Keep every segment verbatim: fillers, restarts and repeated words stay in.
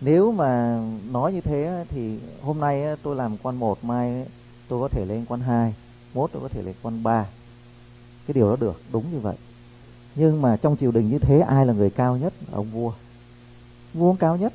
Nếu mà nói như thế thì hôm nay tôi làm quan một, mai tôi có thể lên quan hai, mốt tôi có thể lên quan ba. Cái điều đó được, đúng như vậy. Nhưng mà trong triều đình như thế ai là người cao nhất? Ông vua. Vua cao nhất.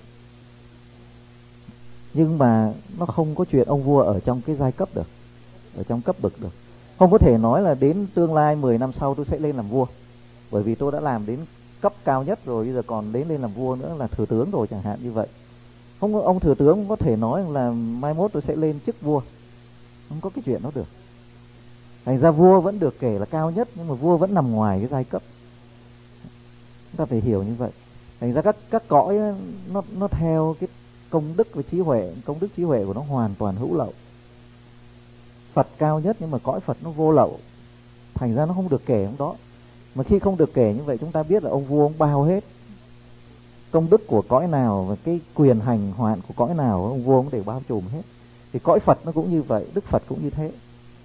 Nhưng mà nó không có chuyện ông vua ở trong cái giai cấp được, ở trong cấp bậc được. Không có thể nói là đến tương lai mười năm sau tôi sẽ lên làm vua, bởi vì tôi đã làm đến cấp cao nhất rồi, bây giờ còn đến lên làm vua nữa là thừa tướng rồi chẳng hạn như vậy. Không có, ông thừa tướng không có thể nói là mai mốt tôi sẽ lên chức vua, không có cái chuyện đó được. Thành ra vua vẫn được kể là cao nhất, nhưng mà vua vẫn nằm ngoài cái giai cấp. Chúng ta phải hiểu như vậy. Thành ra các các cõi nó nó theo cái công đức và trí huệ, công đức trí huệ của nó hoàn toàn hữu lậu. Phật cao nhất nhưng mà cõi Phật nó vô lậu, thành ra nó không được kể trong đó. Mà khi không được kể như vậy, chúng ta biết là ông vua ông bao hết công đức của cõi nào và cái quyền hành hoạn của cõi nào, ông vua cũng đều bao trùm hết. Thì cõi Phật nó cũng như vậy, Đức Phật cũng như thế.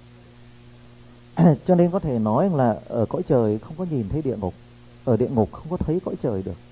Cho nên có thể nói là ở cõi trời không có nhìn thấy địa ngục, ở địa ngục không có thấy cõi trời được.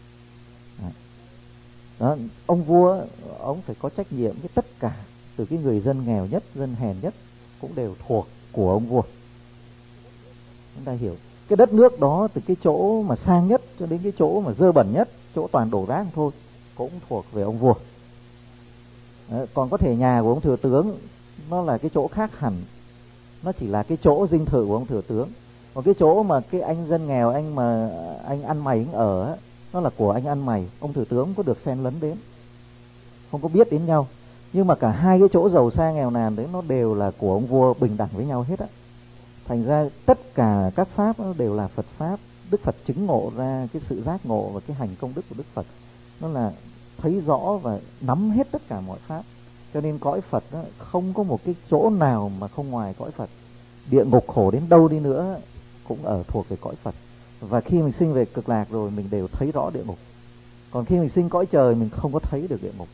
Đó, ông vua ông phải có trách nhiệm với tất cả, từ cái người dân nghèo nhất, dân hèn nhất cũng đều thuộc của ông vua. Chúng ta hiểu cái đất nước đó, từ cái chỗ mà sang nhất cho đến cái chỗ mà dơ bẩn nhất, chỗ toàn đổ rác thôi, cũng thuộc về ông vua. Đấy, còn có thể nhà của ông thừa tướng nó là cái chỗ khác hẳn, nó chỉ là cái chỗ dinh thự của ông thừa tướng. Còn cái chỗ mà cái anh dân nghèo, anh mà anh ăn mày anh ở, nó là của anh ăn mày, ông thừa tướng không có được xen lấn đến, không có biết đến nhau. Nhưng mà cả hai cái chỗ giàu sang nghèo nàn đấy nó đều là của ông vua, bình đẳng với nhau hết á. Thành ra tất cả các pháp nó đều là Phật pháp. Đức Phật chứng ngộ ra cái sự giác ngộ và cái hành công đức của Đức Phật, nó là thấy rõ và nắm hết tất cả mọi pháp. Cho nên cõi Phật đó, không có một cái chỗ nào mà không ngoài cõi Phật. Địa ngục khổ đến đâu đi nữa cũng ở thuộc về cõi Phật. Và khi mình sinh về cực lạc rồi mình đều thấy rõ địa ngục. Còn khi mình sinh cõi trời mình không có thấy được địa ngục.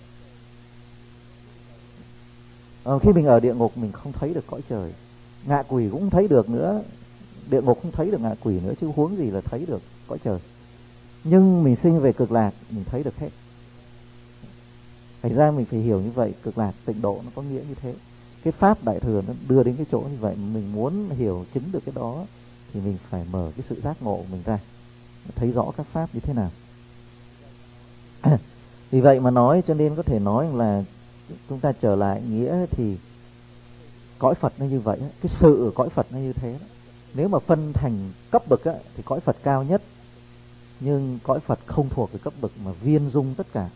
Ờ, khi mình ở địa ngục mình không thấy được cõi trời. Ngạ quỷ cũng không thấy được nữa, địa ngục không thấy được ngạ quỷ nữa, chứ huống gì là thấy được cõi trời. Nhưng mình sinh về cực lạc mình thấy được hết. Thành ra mình phải hiểu như vậy, cực lạc tịnh độ nó có nghĩa như thế. Cái pháp đại thừa nó đưa đến cái chỗ như vậy. Mình muốn hiểu chứng được cái đó thì mình phải mở cái sự giác ngộ của mình ra, thấy rõ các pháp như thế nào. Vì vậy mà nói, cho nên có thể nói là chúng ta trở lại nghĩa thì cõi Phật nó như vậy, cái sự ở cõi Phật nó như thế. Nếu mà phân thành cấp bậc thì cõi Phật cao nhất, nhưng cõi Phật không thuộc về cấp bậc mà viên dung tất cả,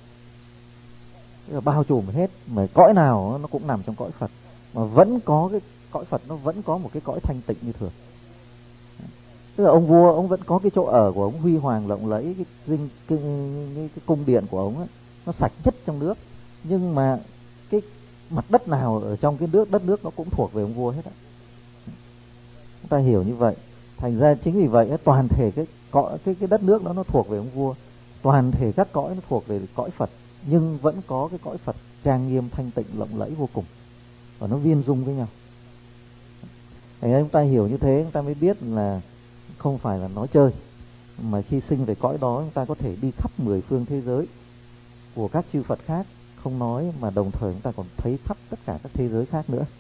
tức là bao trùm hết, mà cõi nào nó cũng nằm trong cõi Phật, mà vẫn có cái cõi Phật nó vẫn có một cái cõi thanh tịnh như thường. Tức là ông vua ông vẫn có cái chỗ ở của ông huy hoàng lộng lẫy, cái dinh cái, cái, cái cung điện của ông ấy, nó sạch nhất trong nước, nhưng mà cái mặt đất nào ở trong cái nước đất nước nó cũng thuộc về ông vua hết á. Chúng ta hiểu như vậy. Thành ra chính vì vậy toàn thể cái cõi cái cái đất nước đó nó thuộc về ông vua, toàn thể các cõi nó thuộc về cõi Phật, nhưng vẫn có cái cõi Phật trang nghiêm thanh tịnh lộng lẫy vô cùng, và nó viên dung với nhau. Thành ra chúng ta hiểu như thế, chúng ta mới biết là không phải là nói chơi, mà khi sinh về cõi đó chúng ta có thể đi khắp mười phương thế giới của các chư Phật khác, không nói mà đồng thời chúng ta còn thấy khắp tất cả các thế giới khác nữa.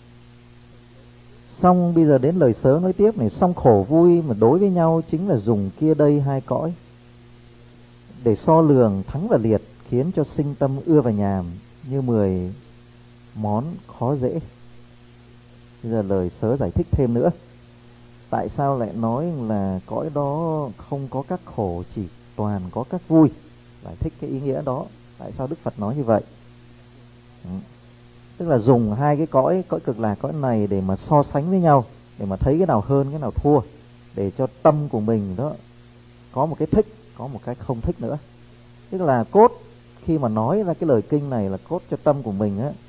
Xong bây giờ đến lời sớ nói tiếp này, xong khổ vui mà đối với nhau chính là dùng kia đây hai cõi để so lường thắng và liệt, khiến cho sinh tâm ưa và nhàm như mười món khó dễ. Bây giờ lời sớ giải thích thêm nữa, tại sao lại nói là cõi đó không có các khổ, chỉ toàn có các vui. Giải thích cái ý nghĩa đó, tại sao Đức Phật nói như vậy. Ừ. Tức là dùng hai cái cõi, cõi cực lạc, cõi này để mà so sánh với nhau, để mà thấy cái nào hơn, cái nào thua, để cho tâm của mình đó có một cái thích, có một cái không thích nữa. Tức là cốt khi mà nói ra cái lời kinh này là cốt cho tâm của mình á,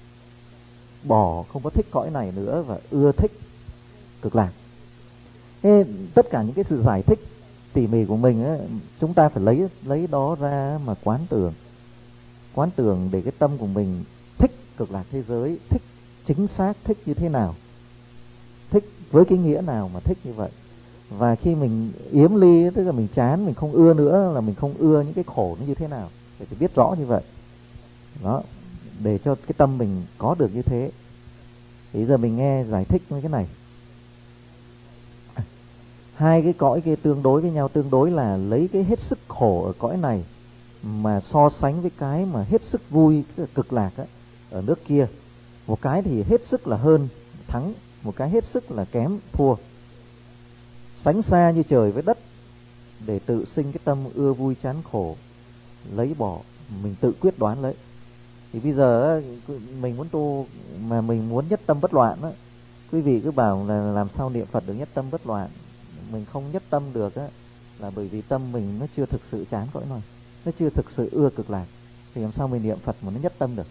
bỏ không có thích cõi này nữa và ưa thích cực lạc. Thế tất cả những cái sự giải thích tỉ mỉ của mình á, chúng ta phải lấy lấy đó ra mà quán tưởng, quán tưởng để cái tâm của mình thích cực lạc thế giới, thích chính xác thích như thế nào, thích với cái nghĩa nào mà thích như vậy. Và khi mình yếm ly, tức là mình chán, mình không ưa nữa, là mình không ưa những cái khổ nó như thế nào, để phải biết rõ như vậy. Đó, để cho cái tâm mình có được như thế. Thì giờ mình nghe giải thích với cái này. Hai cái cõi kia tương đối với nhau, tương đối là lấy cái hết sức khổ ở cõi này mà so sánh với cái mà hết sức vui, cái cực lạc á, ở nước kia. Một cái thì hết sức là hơn, thắng, một cái hết sức là kém, thua. Sánh xa như trời với đất, để tự sinh cái tâm ưa vui chán khổ, lấy bỏ, mình tự quyết đoán lấy. Thì bây giờ mình muốn tu mà mình muốn nhất tâm bất loạn á, quý vị cứ bảo là làm sao niệm Phật được nhất tâm bất loạn. Mình không nhất tâm được á, là bởi vì tâm mình nó chưa thực sự chán cõi này, nó chưa thực sự ưa cực lạc. Thì làm sao mình niệm Phật mà nó nhất tâm được?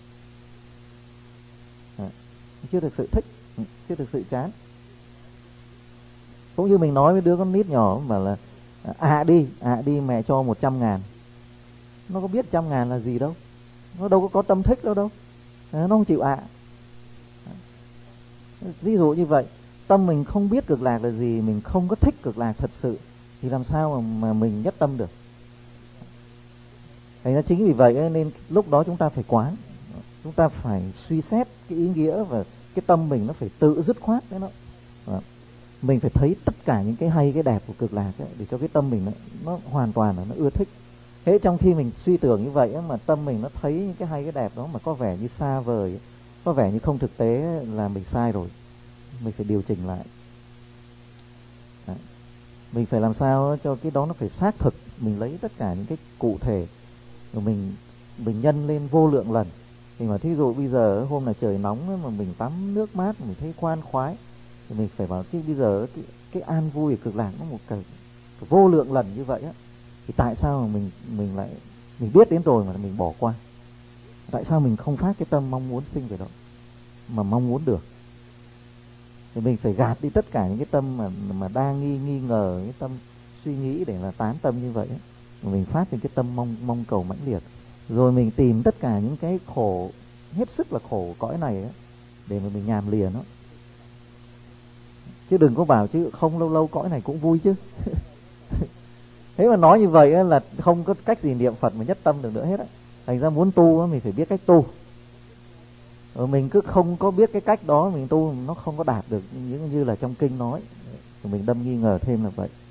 À, chưa thực sự thích, chưa thực sự chán. Cũng như mình nói với đứa con nít nhỏ mà là à đi, à đi mẹ cho một trăm ngàn. Nó có biết trăm ngàn là gì đâu, nó đâu có có tâm thích đâu đâu, à, nó không chịu ạ. À. Ví dụ như vậy, tâm mình không biết cực lạc là gì, mình không có thích cực lạc thật sự, thì làm sao mà, mà mình nhất tâm được? Thành ra chính vì vậy nên lúc đó chúng ta phải quán, chúng ta phải suy xét cái ý nghĩa, và cái tâm mình nó phải tự dứt khoát đấy nó. À. Mình phải thấy tất cả những cái hay cái đẹp của cực lạc ấy, để cho cái tâm mình nó, nó hoàn toàn là nó ưa thích. Thế trong khi mình suy tưởng như vậy ấy, mà tâm mình nó thấy những cái hay cái đẹp đó mà có vẻ như xa vời ấy, có vẻ như không thực tế ấy, là mình sai rồi. Mình phải điều chỉnh lại. Đấy. Mình phải làm sao cho cái đó nó phải xác thực. Mình lấy tất cả những cái cụ thể rồi mình mình nhân lên vô lượng lần. Thì mà thí dụ bây giờ hôm là trời nóng ấy, mà mình tắm nước mát mình thấy khoan khoái, thì mình phải bảo chứ bây giờ cái, cái an vui ở cực lạc nó một cái, cái vô lượng lần như vậy á, thì tại sao mà mình mình lại mình biết đến rồi mà mình bỏ qua? Tại sao mình không phát cái tâm mong muốn sinh về đó mà mong muốn được? Thì mình phải gạt đi tất cả những cái tâm mà mà đang nghi nghi ngờ, cái tâm suy nghĩ để là tán tâm như vậy ấy. Mình phát những cái tâm mong mong cầu mãnh liệt, rồi mình tìm tất cả những cái khổ, hết sức là khổ cõi này ấy, để mà mình nhàm lìa nó. Chứ đừng có bảo chứ không lâu lâu cõi này cũng vui chứ. Thế mà nói như vậy là không có cách gì niệm Phật mà nhất tâm được nữa hết á. Thành ra muốn tu mình phải biết cách tu. Rồi mình cứ không có biết cái cách đó, mình tu nó không có đạt được những như là trong kinh nói. Rồi mình đâm nghi ngờ thêm là vậy.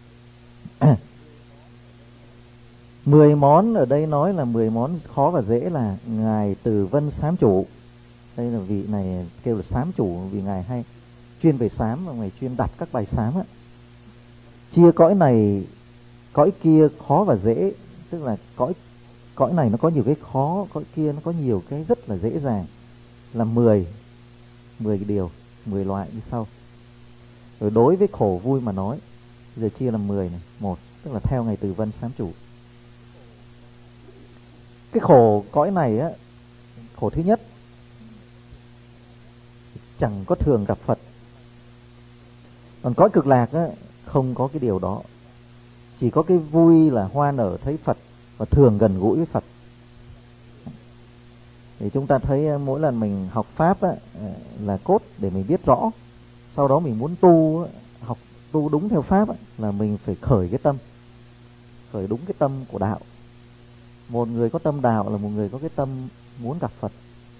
Mười món ở đây nói là mười món khó và dễ là ngài Từ Vân Sám Chủ. Đây là vị này kêu là sám chủ vì ngài hay chuyên về sám, và ngài chuyên đặt các bài sám á. Chia cõi này cõi kia khó và dễ, tức là cõi cõi này nó có nhiều cái khó, cõi kia nó có nhiều cái rất là dễ dàng, là mười mười cái điều, mười loại như sau. Rồi đối với khổ vui mà nói, giờ chia làm mười này. Một, tức là theo ngài Từ Vân Sám Chủ. Cái khổ cõi này á, khổ thứ nhất, chẳng có thường gặp Phật. Còn cõi cực lạc á, không có cái điều đó. Chỉ có cái vui là hoa nở thấy Phật và thường gần gũi với Phật. Thì chúng ta thấy mỗi lần mình học Pháp á, là cốt để mình biết rõ. Sau đó mình muốn tu, học tu đúng theo Pháp á, là mình phải khởi cái tâm, khởi đúng cái tâm của đạo. Một người có tâm đạo là một người có cái tâm muốn gặp Phật.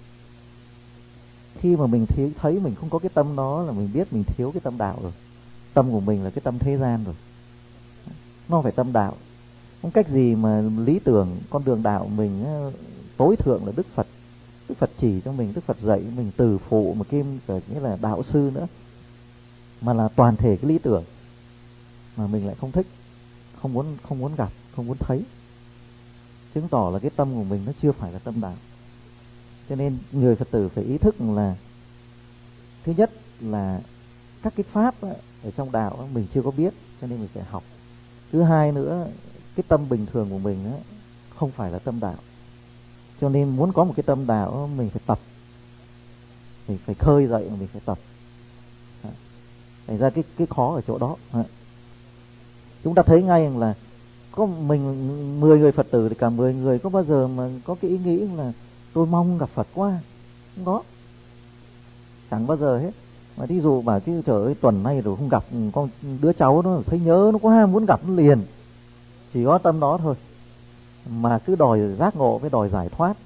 Khi mà mình thấy, thấy mình không có cái tâm đó là mình biết mình thiếu cái tâm đạo rồi. Tâm của mình là cái tâm thế gian rồi, nó không phải tâm đạo. Không cách gì mà lý tưởng con đường đạo mình tối thượng là Đức Phật. Đức Phật chỉ cho mình, Đức Phật dạy mình từ phụ mà kim nghĩa là đạo sư nữa, mà là toàn thể cái lý tưởng mà mình lại không thích, không muốn không muốn gặp, không muốn thấy, chứng tỏ là cái tâm của mình nó chưa phải là tâm đạo. Cho nên người Phật tử phải ý thức là thứ nhất là các cái pháp ở trong đạo mình chưa có biết, cho nên mình phải học. Thứ hai nữa, cái tâm bình thường của mình không phải là tâm đạo, cho nên muốn có một cái tâm đạo mình phải tập, mình phải khơi dậy, mình phải tập. Thành ra cái cái khó ở chỗ đó. Chúng ta thấy ngay là có mình mười người Phật tử thì cả mười người có bao giờ mà có cái ý nghĩ là tôi mong gặp Phật quá, không có, chẳng bao giờ hết. Mà thí dụ bảo chứ trời ơi tuần nay rồi không gặp con đứa cháu nó thấy nhớ nó quá muốn gặp nó liền, chỉ có tâm đó thôi, mà cứ đòi giác ngộ với đòi giải thoát.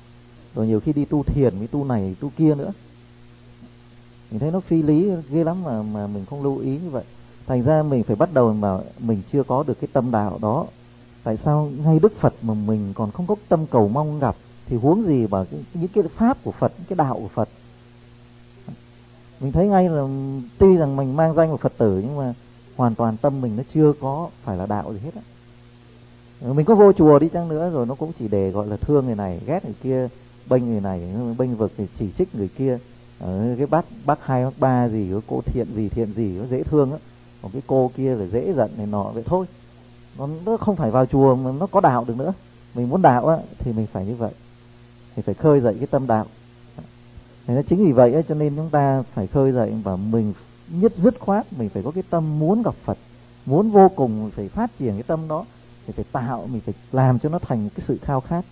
rồi nhiều khi đi tu thiền với tu này tu kia nữa. Mình thấy nó phi lý ghê lắm mà mà mình không lưu ý như vậy. Thành ra mình phải bắt đầu mà mình chưa có được cái tâm đạo đó. Tại sao ngay Đức Phật mà mình còn không có tâm cầu mong gặp, thì huống gì bảo cái, những cái pháp của Phật, những cái đạo của Phật. Mình thấy ngay là tuy rằng mình mang danh của Phật tử nhưng mà hoàn toàn tâm mình nó chưa có phải là đạo gì hết á. Mình có vô chùa đi chăng nữa rồi nó cũng chỉ để gọi là thương người này, ghét người kia, bênh người này, bênh vực thì chỉ trích người kia. Ở cái bác bác hai bác ba gì, cái cô thiện gì thiện gì nó dễ thương á, còn cái cô kia là dễ giận này nọ vậy thôi. Nó, nó không phải vào chùa mà nó có đạo được nữa. Mình muốn đạo á thì mình phải như vậy, mình phải khơi dậy cái tâm đạo. Thế chính vì vậy á, cho nên chúng ta phải khơi dậy và mình nhất dứt khoát mình phải có cái tâm muốn gặp Phật, muốn vô cùng, mình phải phát triển cái tâm đó, mình phải tạo, mình phải làm cho nó thành cái sự khao khát.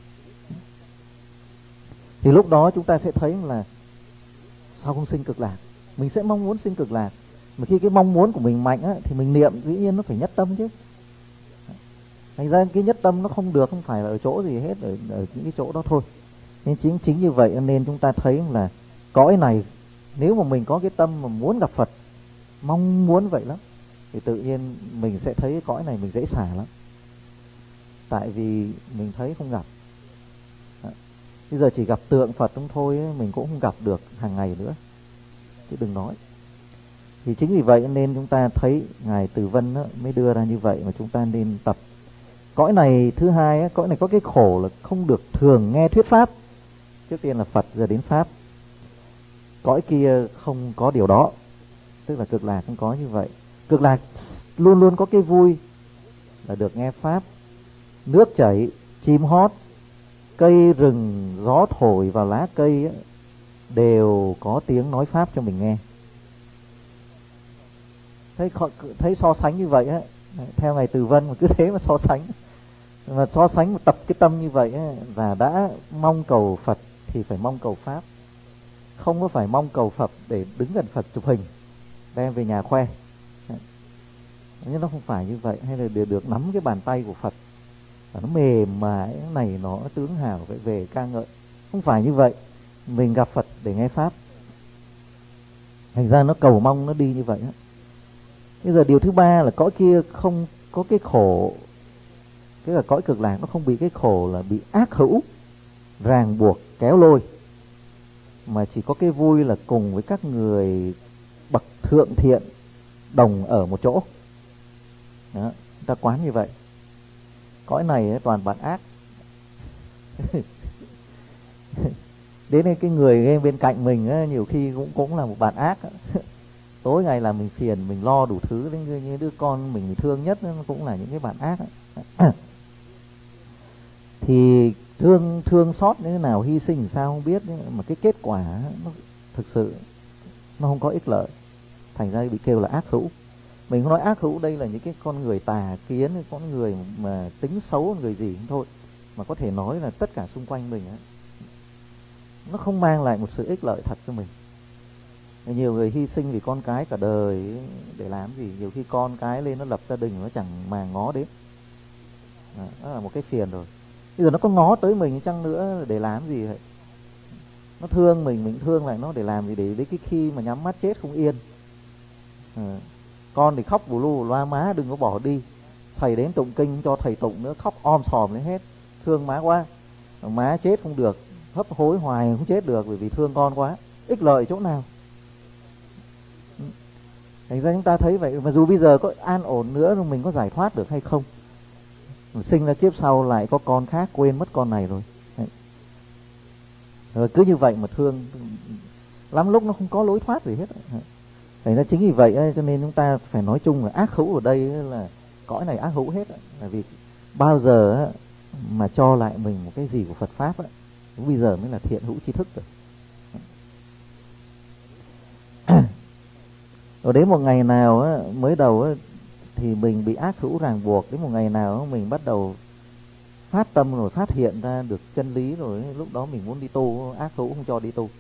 Thì lúc đó chúng ta sẽ thấy là sao không sinh cực lạc, mình sẽ mong muốn sinh cực lạc. Mà khi cái mong muốn của mình mạnh á, thì mình niệm dĩ nhiên nó phải nhất tâm chứ. Thành ra cái nhất tâm nó không được, không phải là ở chỗ gì hết, ở, ở những cái chỗ đó thôi. Nên chính chính như vậy nên chúng ta thấy là cõi này nếu mà mình có cái tâm mà muốn gặp Phật, mong muốn vậy lắm, thì tự nhiên mình sẽ thấy cái cõi này mình dễ xả lắm. Tại vì mình thấy không gặp. Bây giờ chỉ gặp tượng Phật không thôi ấy, mình cũng không gặp được hàng ngày nữa, chứ đừng nói. Thì chính vì vậy nên chúng ta thấy Ngài Từ Vân đó, mới đưa ra như vậy mà chúng ta nên tập. Cõi này thứ hai ấy, cõi này có cái khổ là không được thường nghe thuyết pháp. Trước tiên là Phật rồi đến pháp. Cõi kia không có điều đó, tức là cực lạc không có như vậy. Cực lạc luôn luôn có cái vui là được nghe pháp. Nước chảy, chim hót, cây rừng gió thổi vào lá cây ấy, đều có tiếng nói pháp cho mình nghe. Thấy thấy so sánh như vậy á, theo Ngài Từ Vân mà cứ thế mà so sánh, mà so sánh mà tập cái tâm như vậy ấy, và đã mong cầu Phật thì phải mong cầu pháp, không có phải mong cầu Phật để đứng gần Phật chụp hình đem về nhà khoe. Nhưng nó không phải như vậy, hay là được, được nắm cái bàn tay của Phật và nó mềm mại này nó tướng hào vậy về ca ngợi, không phải như vậy. Mình gặp Phật để nghe pháp, thành ra nó cầu mong nó đi như vậy. Bây giờ điều thứ ba là cõi kia không có cái khổ, cái là cõi cực lạc nó không bị cái khổ là bị ác hữu ràng buộc kéo lôi, mà chỉ có cái vui là cùng với các người bậc thượng thiện đồng ở một chỗ. Đó, chúng ta quán như vậy. Cõi này toàn bạn ác. Đến cái người bên cạnh mình ấy, nhiều khi cũng cũng là một bạn ác. Tối ngày là mình phiền, mình lo đủ thứ, đến như đứa con mình thương nhất nó cũng là những cái bạn ác. Thì thương thương xót như thế nào, hy sinh làm sao không biết, mà cái kết quả nó thực sự nó không có ích lợi, thành ra bị kêu là ác hữu. Mình không nói ác hữu đây là những cái con người tà kiến, con người mà tính xấu, người gì không thôi, mà có thể nói là tất cả xung quanh mình ấy, nó không mang lại một sự ích lợi thật cho mình. Nhiều người hy sinh vì con cái cả đời để làm gì, nhiều khi con cái lên nó lập gia đình nó chẳng màng ngó đến. Đó, đó là một cái phiền rồi. Bây giờ nó có ngó tới mình chăng nữa để làm gì vậy? Nó thương mình, mình thương lại nó để làm gì, để đến cái khi mà nhắm mắt chết không yên. À, con thì khóc bù lu loa, má đừng có bỏ đi, thầy đến tụng kinh cho thầy tụng nữa, khóc om sòm lên hết, thương má quá. Má chết không được, hấp hối hoài không chết được, bởi vì thương con quá, ích lợi chỗ nào. Thành ra chúng ta thấy vậy, mà dù bây giờ có an ổn nữa mình có giải thoát được hay không, mình sinh ra kiếp sau lại có con khác, quên mất con này rồi. Đấy. Rồi cứ như vậy mà thương, lắm lúc nó không có lối thoát gì hết. Thành ra chính vì vậy cho nên chúng ta phải nói chung là ác hữu ở đây là cõi này ác hữu hết. Là vì bao giờ mà cho lại mình một cái gì của Phật Pháp ấy, bây giờ mới là thiện hữu tri thức rồi. Rồi đến một ngày nào á, mới đầu á, thì mình bị ác hữu ràng buộc, đến một ngày nào á, mình bắt đầu phát tâm rồi phát hiện ra được chân lý rồi, lúc đó mình muốn đi tu, ác hữu không cho đi tu.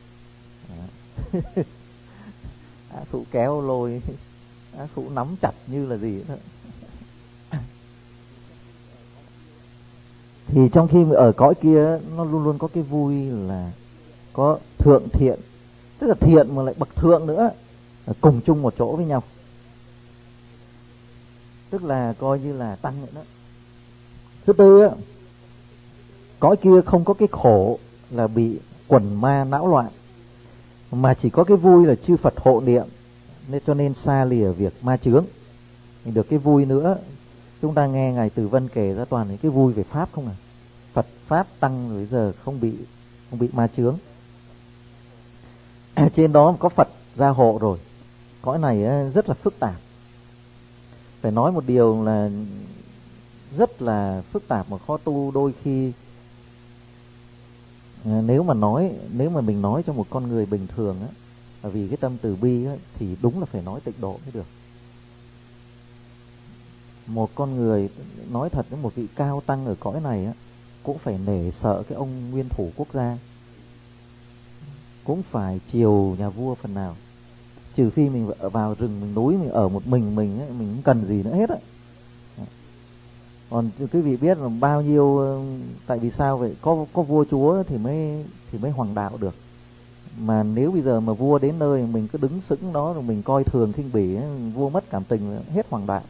Ác hữu kéo lôi, ác hữu nắm chặt như là gì nữa. Thì trong khi ở cõi kia nó luôn luôn có cái vui là có thượng thiện, tức là thiện mà lại bậc thượng nữa, cùng chung một chỗ với nhau, tức là coi như là tăng vậy đó. Thứ tư, cõi kia không có cái khổ là bị quần ma não loạn, mà chỉ có cái vui là chư Phật hộ niệm, nên cho nên xa lìa việc ma chướng. Mình được cái vui nữa, chúng ta nghe Ngài Từ Vân kể ra toàn những cái vui về Pháp không à. Phật Pháp Tăng bây giờ không bị không bị ma chướng. Trên đó có Phật gia hộ rồi, cõi này rất là phức tạp. Phải nói một điều là rất là phức tạp mà khó tu. Đôi khi nếu mà nói nếu mà mình nói cho một con người bình thường á, vì cái tâm từ bi á, thì đúng là phải nói tịnh độ mới được. Một con người nói thật, với một vị cao tăng ở cõi này á, cũng phải nể sợ cái ông nguyên thủ quốc gia, cũng phải chiều nhà vua phần nào. Trừ phi mình vào rừng mình núi mình ở một mình mình ấy, mình không cần gì nữa hết á. Còn quý vị biết là bao nhiêu, tại vì sao vậy? Có có vua chúa thì mới thì mới hoàng đạo được. Mà nếu bây giờ mà vua đến nơi mình cứ đứng sững đó rồi mình coi thường khinh bỉ, vua mất cảm tình hết hoàng đạo.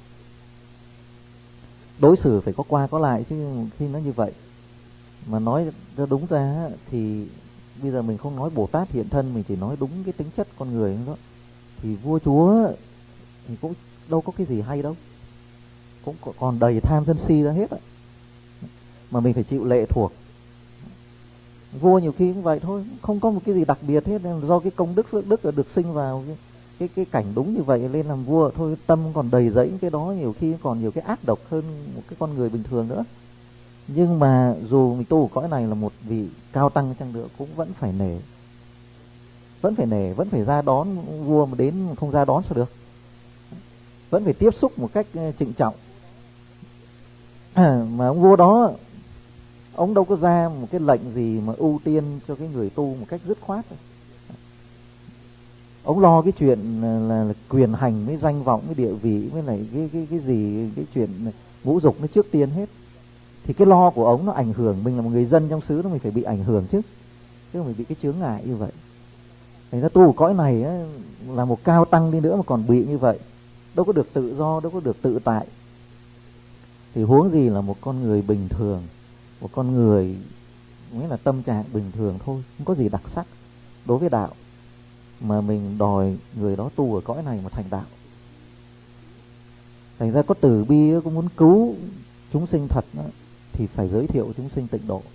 Đối xử phải có qua có lại chứ khi nó như vậy. Mà nói cho đúng ra thì bây giờ mình không nói Bồ Tát hiện thân, mình chỉ nói đúng cái tính chất con người đó. Thì vua chúa thì cũng đâu có cái gì hay đâu, cũng còn đầy tham sân si ra hết á, mà mình phải chịu lệ thuộc. Vua nhiều khi cũng vậy thôi, không có một cái gì đặc biệt hết, nên do cái công đức phước đức là được sinh vào cái cái, cái cảnh đúng như vậy lên làm vua thôi. Tâm còn đầy dẫy cái đó, nhiều khi còn nhiều cái ác độc hơn một cái con người bình thường nữa. Nhưng mà dù mình tu cõi này là một vị cao tăng chăng nữa cũng vẫn phải nể, vẫn phải nể, vẫn phải ra đón vua, mà đến không ra đón sao được, vẫn phải tiếp xúc một cách trịnh trọng. À, mà ông vua đó ông đâu có ra một cái lệnh gì mà ưu tiên cho cái người tu một cách dứt khoát. Ông lo cái chuyện là, là, là quyền hành với danh vọng với địa vị với lại cái cái cái gì cái chuyện ngũ dục nó trước tiên hết. Thì cái lo của ông nó ảnh hưởng mình là một người dân trong xứ, nó mình phải bị ảnh hưởng chứ, chứ không phải bị cái chướng ngại như vậy. Thành ra tu cõi này á, là một cao tăng đi nữa mà còn bị như vậy, đâu có được tự do, đâu có được tự tại, thì huống gì là một con người bình thường, một con người nghĩa là tâm trạng bình thường thôi, không có gì đặc sắc đối với đạo, mà mình đòi người đó tu ở cõi này mà thành đạo. Thành ra có từ bi có muốn cứu chúng sinh thật đó, thì phải giới thiệu chúng sinh tịnh độ.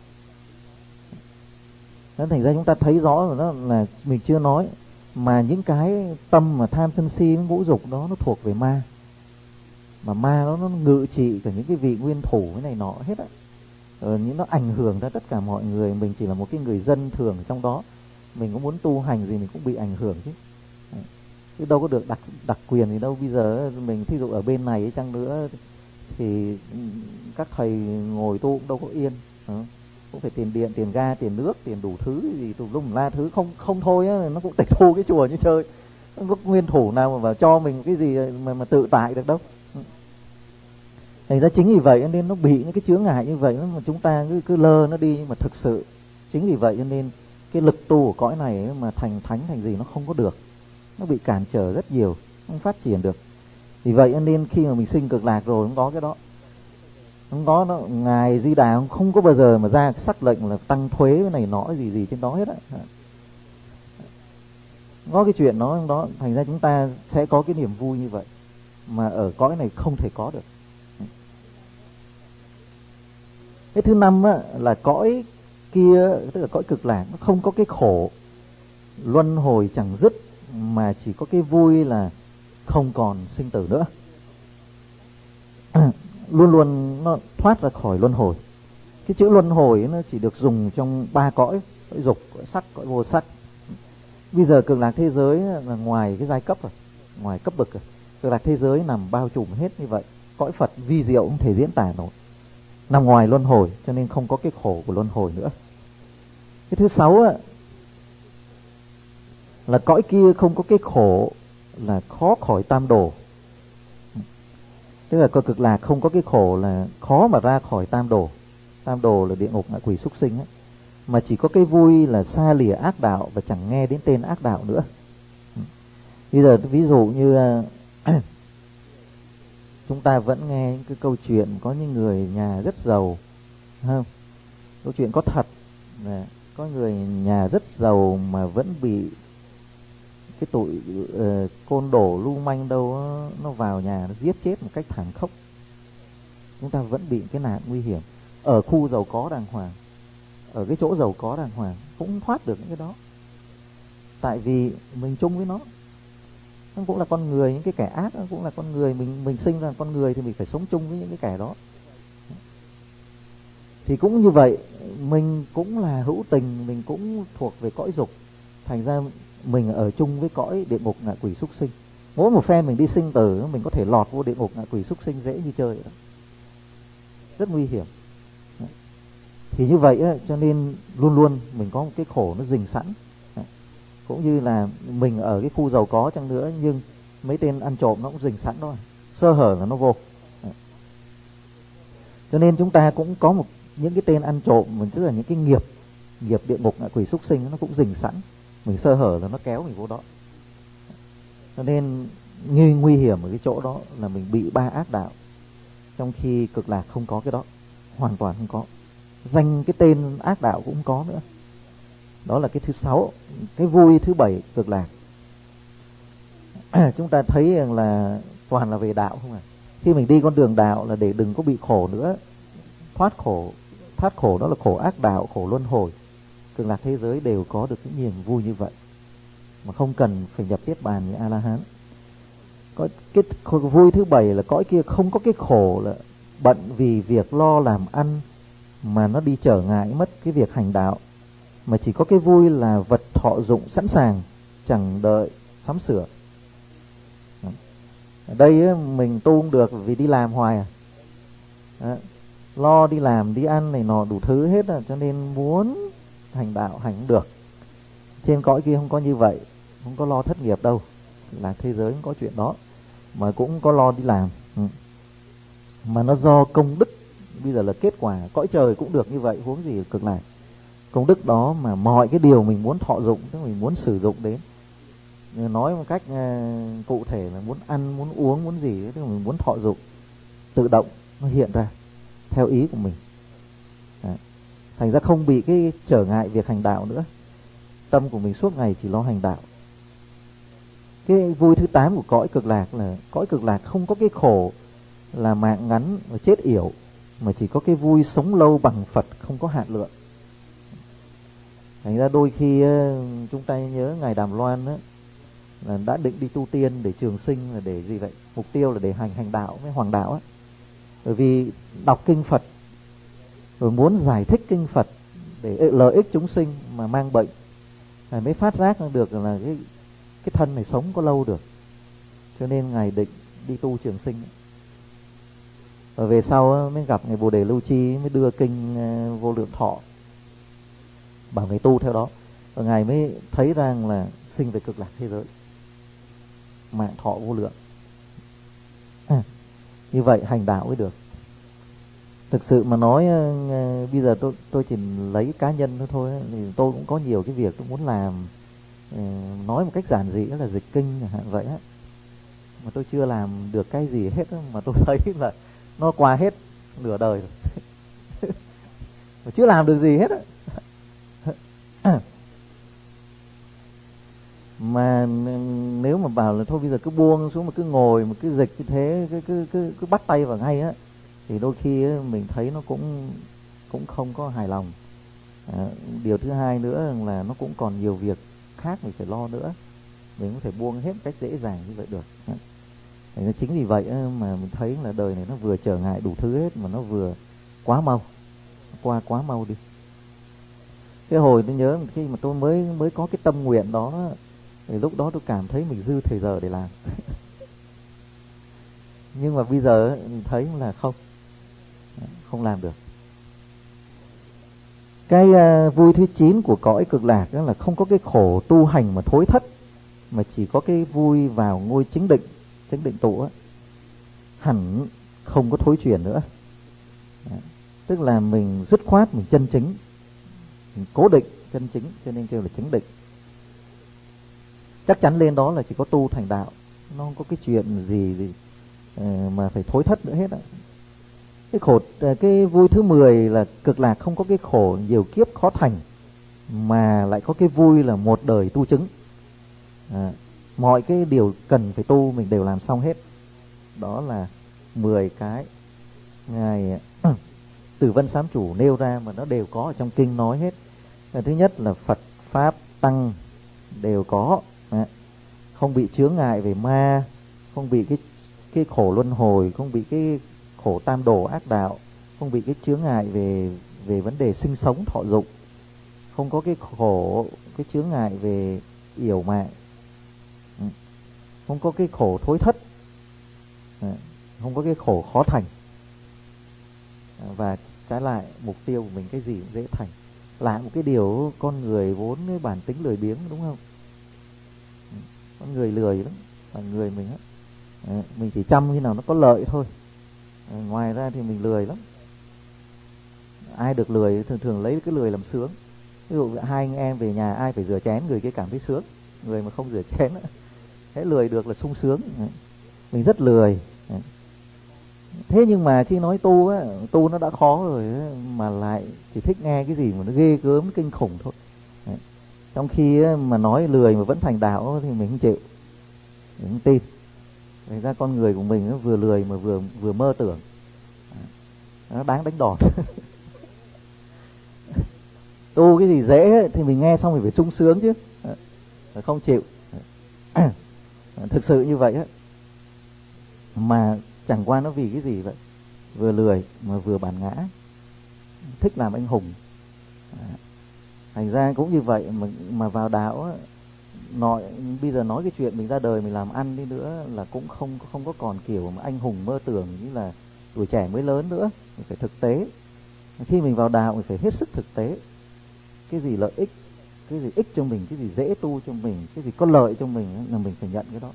Nên thành ra chúng ta thấy rõ rồi đó, là mình chưa nói mà những cái tâm mà tham sân si ngũ dục đó nó thuộc về ma, mà ma đó nó ngự trị cả những cái vị nguyên thủ cái này nọ hết á. Ờ, những nó ảnh hưởng ra tất cả mọi người. Mình chỉ là một cái người dân thường trong đó, mình có muốn tu hành gì mình cũng bị ảnh hưởng chứ. Đấy. Chứ đâu có được đặc đặc quyền gì đâu. Bây giờ mình thí dụ ở bên này chăng nữa thì các thầy ngồi tu cũng đâu có yên. Đó. Cũng phải tiền điện, tiền ga, tiền nước, tiền đủ thứ gì tùm lum la thứ, không không thôi á, nó cũng tịch thu cái chùa như chơi. Không có nguyên thủ nào mà vào cho mình cái gì mà mà tự tại được đâu. Thành ra chính vì vậy nên nó bị những cái chướng ngại như vậy mà chúng ta cứ cứ lơ nó đi. Nhưng mà thực sự chính vì vậy cho nên cái lực tu của cõi này ấy, mà thành thánh thành gì nó không có được, nó bị cản trở rất nhiều, không phát triển được. Vì vậy nên khi mà mình sinh Cực Lạc rồi không có cái đó, không có nó. Ngài Di Đà không có bao giờ mà ra sắc lệnh là tăng thuế cái này nọ gì gì trên đó hết á, có cái chuyện đó đó. Thành ra chúng ta sẽ có cái niềm vui như vậy mà ở cõi này không thể có được. Cái thứ năm á, là cõi kia, tức là cõi Cực Lạc, nó không có cái khổ luân hồi chẳng dứt, mà chỉ có cái vui là không còn sinh tử nữa. Luôn luôn nó thoát ra khỏi luân hồi. Cái chữ luân hồi nó chỉ được dùng trong ba cõi: cõi dục, cõi sắc, cõi vô sắc. Bây giờ Cực Lạc thế giới là ngoài cái giai cấp rồi, ngoài cấp bậc rồi. Cực Lạc thế giới nằm bao trùm hết như vậy. Cõi Phật vi diệu không thể diễn tả nổi, nằm ngoài luân hồi, cho nên không có cái khổ của luân hồi nữa. Cái thứ sáu á, là cõi kia không có cái khổ là khó khỏi tam đồ. Tức là cõi Cực Lạc không có cái khổ là khó mà ra khỏi tam đồ. tam đồ là địa ngục ngạ quỷ súc sinh ấy, mà chỉ có cái vui là xa lìa ác đạo và chẳng nghe đến tên ác đạo nữa. Bây giờ ví dụ như chúng ta vẫn nghe những cái câu chuyện có những người nhà rất giàu, không? Câu chuyện có thật, có người nhà rất giàu mà vẫn bị cái tội uh, côn đồ lưu manh đâu nó, nó vào nhà nó giết chết một cách thảm khốc. Chúng ta vẫn bị cái nạn nguy hiểm. Ở khu giàu có đàng hoàng, ở cái chỗ giàu có đàng hoàng cũng thoát được những cái đó, tại vì mình chung với nó. Nó cũng là con người, những cái kẻ ác nó cũng là con người, mình mình sinh ra con người thì mình phải sống chung với những cái kẻ đó. Thì cũng như vậy, mình cũng là hữu tình, mình cũng thuộc về cõi dục, thành ra mình ở chung với cõi địa ngục ngạ quỷ súc sinh. Mỗi một phen mình đi sinh tử, mình có thể lọt vô địa ngục ngạ quỷ súc sinh dễ như chơi đó. Rất nguy hiểm. Thì như vậy cho nên luôn luôn mình có một cái khổ nó rình sẵn. Cũng như là mình ở cái khu giàu có chăng nữa, nhưng mấy tên ăn trộm nó cũng rình sẵn thôi, sơ hở là nó vô. Cho nên chúng ta cũng có một những cái tên ăn trộm, mình tức là những cái nghiệp nghiệp địa ngục ngạ quỷ súc sinh nó cũng rình sẵn, mình sơ hở là nó kéo mình vô đó. Cho nên như nguy hiểm ở cái chỗ đó là mình bị ba ác đạo, trong khi cực lạc không có cái đó, hoàn toàn không có. Danh cái tên ác đạo cũng không có nữa. Đó là cái thứ sáu. Cái vui thứ bảy cực lạc chúng ta thấy rằng là toàn là về đạo không à. Khi mình đi con đường đạo là để đừng có bị khổ nữa, thoát khổ. Thoát khổ đó là khổ ác đạo, khổ luân hồi. Cực lạc thế giới đều có được cái niềm vui như vậy, mà không cần phải nhập niết bàn như A-la-hán. Có cái vui thứ bảy là cõi kia không có cái khổ là bận vì việc lo làm ăn mà nó đi trở ngại mất cái việc hành đạo, mà chỉ có cái vui là vật thọ dụng sẵn sàng, chẳng đợi sắm sửa. Ở đây á, mình tu không được vì đi làm hoài à. Đó. Lo đi làm, đi ăn này nọ đủ thứ hết à, cho nên muốn hành đạo hành không được. Trên cõi kia không có như vậy, không có lo thất nghiệp đâu. Là thế giới không có chuyện đó, mà cũng có lo đi làm. Ừ. Mà nó do công đức, bây giờ là kết quả. Cõi trời cũng được như vậy, huống gì cực lạc. Công đức đó mà mọi cái điều mình muốn thọ dụng, tức mình muốn sử dụng đến, nói một cách uh, cụ thể là muốn ăn, muốn uống, muốn gì, tức mình muốn thọ dụng, tự động nó hiện ra theo ý của mình. Đấy. Thành ra không bị cái trở ngại việc hành đạo nữa. Tâm của mình suốt ngày chỉ lo hành đạo. Cái vui thứ tám của cõi cực lạc là cõi cực lạc không có cái khổ là mạng ngắn và chết yểu, mà chỉ có cái vui sống lâu bằng Phật, không có hạn lượng. Thành ra đôi khi chúng ta nhớ Ngài Đàm Loan đó, là đã định đi tu tiên để trường sinh, là để gì vậy? Mục tiêu là để hành hành đạo với hoàng đạo á. Bởi vì đọc kinh Phật rồi muốn giải thích kinh Phật để lợi ích chúng sinh mà mang bệnh, Ngài mới phát giác được là cái cái thân này sống có lâu được, cho nên Ngài định đi tu trường sinh. Và về sau mới gặp Ngài Bồ Đề Lưu Chi, mới đưa kinh Vô Lượng Thọ bảo Ngài tu theo đó. Và Ngài mới thấy rằng là sinh về cực lạc thế giới, mạng thọ vô lượng. À, như vậy hành đạo mới được. Thực sự mà nói uh, bây giờ tôi tôi chỉ lấy cá nhân thôi thôi thì tôi cũng có nhiều cái việc tôi muốn làm, uh, nói một cách giản dị là dịch kinh chẳng hạn vậy á, mà tôi chưa làm được cái gì hết á, mà tôi thấy là nó qua hết nửa đời rồi mà chưa làm được gì hết á. Mà nếu mà bảo là thôi bây giờ cứ buông xuống mà cứ ngồi mà cứ dịch như thế, cứ cứ cứ, cứ bắt tay vào ngay á, thì đôi khi á, mình thấy nó cũng cũng không có hài lòng. À, điều thứ hai nữa là nó cũng còn nhiều việc khác mình phải lo nữa, mình không thể buông hết cách dễ dàng như vậy được. Nên chính vì vậy mà mình thấy là đời này nó vừa trở ngại đủ thứ hết, mà nó vừa quá mau, qua quá mau đi. Cái hồi tôi nhớ khi mà tôi mới mới có cái tâm nguyện đó, thì lúc đó tôi cảm thấy mình dư thời giờ để làm. Nhưng mà bây giờ mình thấy là không, không làm được. Cái uh, vui thứ chín của cõi cực lạc đó là không có cái khổ tu hành mà thối thất, mà chỉ có cái vui vào ngôi chính định, chính định tụ á, hẳn không có thối chuyển nữa. tức là mình dứt khoát, mình chân chính, mình cố định, chân chính, cho nên kêu là chứng định. Chắc chắn lên đó là chỉ có tu thành đạo, nó không có cái chuyện gì, gì mà phải thối thất nữa hết á. Cái khổ, cái vui thứ mười là cực lạc, không có cái khổ nhiều kiếp khó thành, mà lại có cái vui là một đời tu chứng. À, mọi cái điều cần phải tu mình đều làm xong hết. Đó là mười cái ngài Từ Vân Sám Chủ nêu ra mà nó đều có ở trong kinh nói hết. Thứ nhất là Phật Pháp Tăng đều có, à, không bị chướng ngại về ma, không bị cái cái khổ luân hồi, không bị cái khổ tam đồ ác đạo, không bị cái chướng ngại về về vấn đề sinh sống thọ dụng, không có cái khổ, cái chướng ngại về yểu mại, không có cái khổ thối thất, không có cái khổ khó thành, và trái lại mục tiêu của mình cái gì cũng dễ thành. Lại một cái điều, con người vốn cái bản tính lười biếng, đúng không? Con người lười lắm, là người mình á, mình chỉ chăm khi nào nó có lợi thôi, ngoài ra thì mình lười lắm. Ai được lười thường thường lấy cái lười làm sướng. Ví dụ hai anh em về nhà ai phải rửa chén, người kia cảm thấy sướng. Người mà không rửa chén á, thế lười được là sung sướng. Mình rất lười. Thế nhưng mà khi nói tu á, tu nó đã khó rồi á, mà lại chỉ thích nghe cái gì mà nó ghê gớm kinh khủng thôi. Đấy. Trong khi á, mà nói lười mà vẫn thành đạo thì mình không chịu, mình không tin. Thành ra con người của mình nó vừa lười mà vừa vừa mơ tưởng, nó đáng đánh đòn. Tu cái gì dễ ấy, thì mình nghe xong mình phải sung sướng chứ, không chịu. Thực sự như vậy á, mà chẳng qua nó vì cái gì vậy? Vừa lười mà vừa bản ngã, thích làm anh hùng. Thành ra cũng như vậy mà, mà vào đạo á, nói, bây giờ nói cái chuyện mình ra đời mình làm ăn đi nữa là cũng không không có còn kiểu mà anh hùng mơ tưởng như là tuổi trẻ mới lớn nữa. Mình phải thực tế. Khi mình vào đạo mình phải hết sức thực tế. Cái gì lợi ích, cái gì ích cho mình, cái gì dễ tu cho mình, cái gì có lợi cho mình là mình phải nhận cái đó.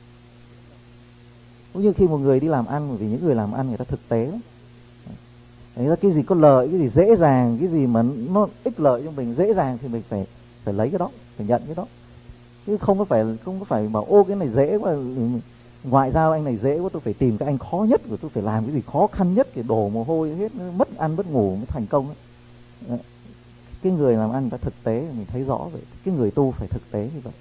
Cũng như khi một người đi làm ăn, vì những người làm ăn người ta thực tế lắm. Đấy là cái gì có lợi, cái gì dễ dàng, cái gì mà nó ích lợi cho mình dễ dàng thì mình phải phải lấy cái đó, phải nhận cái đó. Chứ không có phải không có phải bảo ô cái này dễ quá, ngoại giao anh này dễ quá, tôi phải tìm cái anh khó nhất, rồi tôi phải làm cái gì khó khăn nhất, cái đổ mồ hôi hết, mất ăn mất ngủ mới thành công ấy. Cái người làm ăn người ta thực tế, mình thấy rõ vậy. Cái người tu phải thực tế như vậy.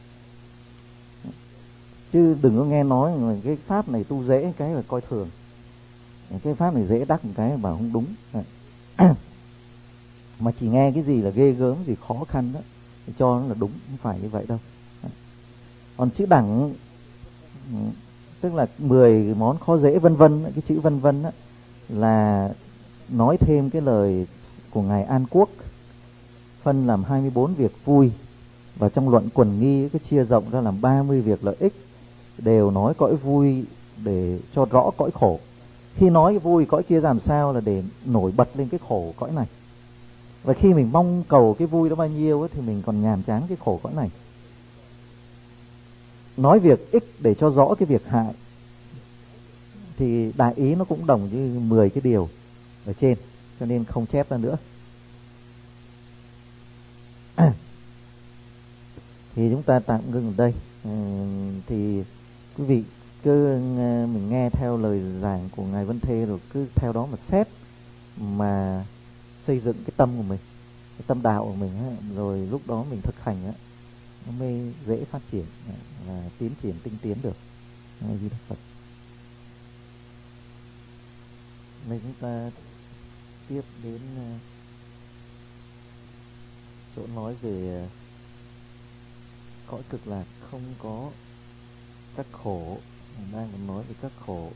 Chứ đừng có nghe nói là cái pháp này tu dễ cái là coi thường, cái pháp này dễ đắc một cái bảo không đúng. Mà chỉ nghe cái gì là ghê gớm, gì khó khăn đó thì cho nó là đúng, không phải như vậy đâu. Còn chữ đẳng tức là mười món khó dễ vân vân, cái chữ vân vân đó là nói thêm cái lời của ngài An Quốc phân làm hai mươi bốn việc vui, và trong luận quần nghi cái chia rộng ra làm ba mươi việc lợi ích, đều nói cõi vui để cho rõ cõi khổ. Khi nói cái vui cõi kia làm sao là để nổi bật lên cái khổ cõi này. Và khi mình mong cầu cái vui đó bao nhiêu ấy, thì mình còn nhàm chán cái khổ cõi này. Nói việc ích để cho rõ cái việc hại, thì đại ý nó cũng đồng như mười cái điều ở trên, cho nên không chép ra nữa. Thì chúng ta tạm ngưng ở đây. Ừ, thì quý vị cứ mình nghe theo lời giảng của ngài Vân Thê, rồi cứ theo đó mà xét, mà xây dựng cái tâm của mình, cái tâm đạo của mình á, rồi lúc đó mình thực hành á, nó mới dễ phát triển và tiến triển tinh tiến được. Di Đà Phật. Đây chúng ta tiếp đến chỗ nói về cõi cực lạc không có các khổ. Mình đang còn nói về các khổ.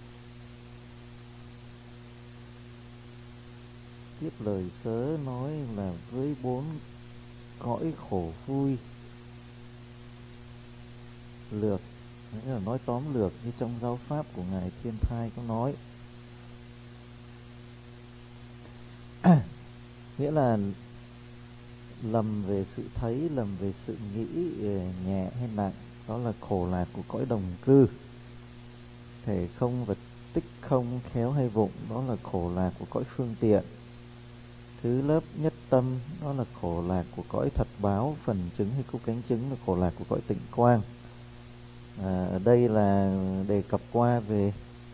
Tiếp lời sớ nói là với bốn cõi khổ vui lược, nghĩa là nói tóm lược như trong giáo pháp của ngài Thiên Thai có nói. Nghĩa là lầm về sự thấy, lầm về sự nghĩ, nhẹ hay nặng, đó là khổ lạc của cõi đồng cư. Thể không và tích không, khéo hay vụng, đó là khổ lạc của cõi phương tiện. Thứ lớp nhất tâm đó là khổ lạc của cõi thật báo, phần chứng hay cúc cánh chứng là khổ lạc của cõi tịnh quang. À, ở đây là đề cập qua về